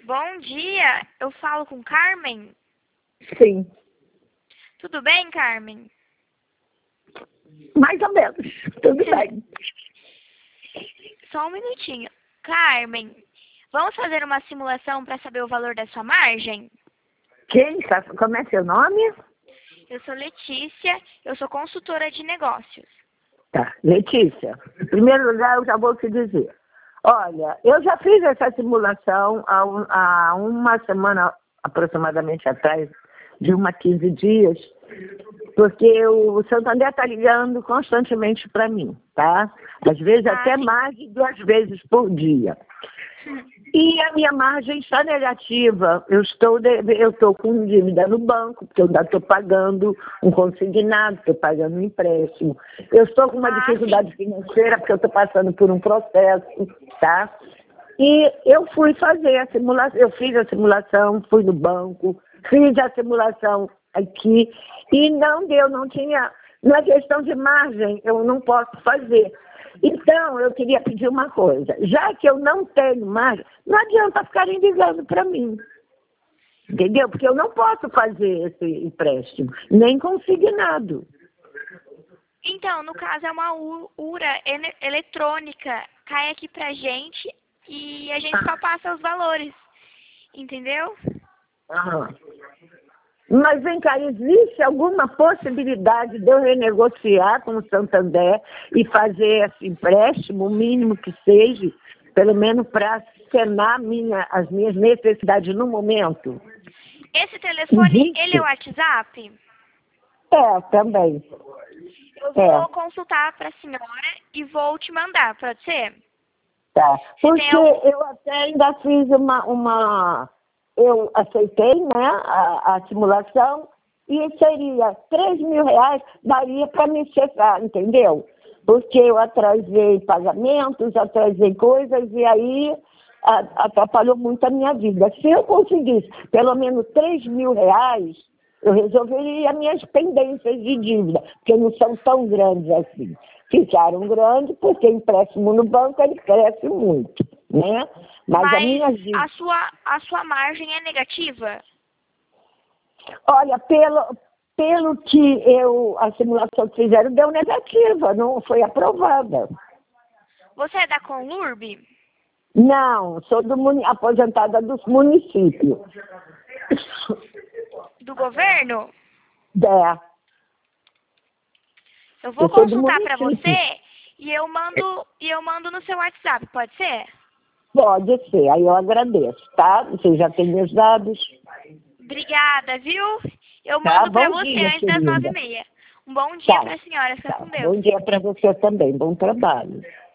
Bom dia, eu falo com Carmen? Sim, Tudo bem, Carmen? mais ou menos. Tudo bem. Só um minutinho. Carmen, vamos fazer uma simulação para saber o valor da sua margem? Como é seu nome? Eu sou Letícia, eu sou consultora de negócios. Tá, Letícia. Em primeiro lugar, eu já vou te dizer. Olha, eu já fiz essa simulação há uma semana aproximadamente atrás, de 15 dias, porque o Santander está ligando constantemente para mim, tá? Às vezes até sim. mais de 2 vezes por dia. E a minha margem está negativa. Eu estou com dívida no banco, porque eu ainda estou pagando um consignado, estou pagando um empréstimo. Eu estou com uma dificuldade financeira, porque eu estou passando por um processo, tá? E eu fui fazer a simulação, eu fiz a simulação, fui no banco, fiz a simulação aqui e não deu, não tinha. Na questão de margem, eu não posso fazer. Então, eu queria pedir uma coisa. Já que eu não tenho margem, não adianta ficarem ligando para mim. Entendeu? Porque eu não posso fazer esse empréstimo, nem consignado. Então, no caso, é uma URA eletrônica. Cai aqui pra gente e a gente só passa os valores. Entendeu? Aham. Mas vem cá, existe alguma possibilidade de eu renegociar com o Santander e fazer esse empréstimo, o mínimo que seja, pelo menos para sanar as minhas necessidades no momento? Esse telefone, Existe? ele é o WhatsApp? É, também. Eu vou consultar para a senhora e vou te mandar, pode ser? Tá. Porque tem algum- eu até ainda fiz eu aceitei, né, a simulação e seria R$ 3.000, daria para me chegar, entendeu? Porque eu atrasei pagamentos, atrasei coisas e aí atrapalhou muito a minha vida. Se eu conseguisse pelo menos R$ 3.000, eu resolveria minhas pendências de dívida, porque não são tão grandes assim. Ficaram grandes porque empréstimo no banco ele cresce muito, né? Mas a minha dívida... a sua margem é negativa? Olha, pelo que a simulação que fizeram deu negativa, não foi aprovada. Você é da Conlurb? Não, sou aposentada dos municípios. Do governo? É. Eu vou Eu sou do consultar para município. você e eu mando no seu WhatsApp, pode ser? Pode ser, aí eu agradeço, tá? Você já tem meus dados. Obrigada, viu? Eu Tá, mando para bom você dia, antes das querida. 9h30. Um bom dia para a senhora, fica Tá. com Deus. Bom dia para você também, bom trabalho.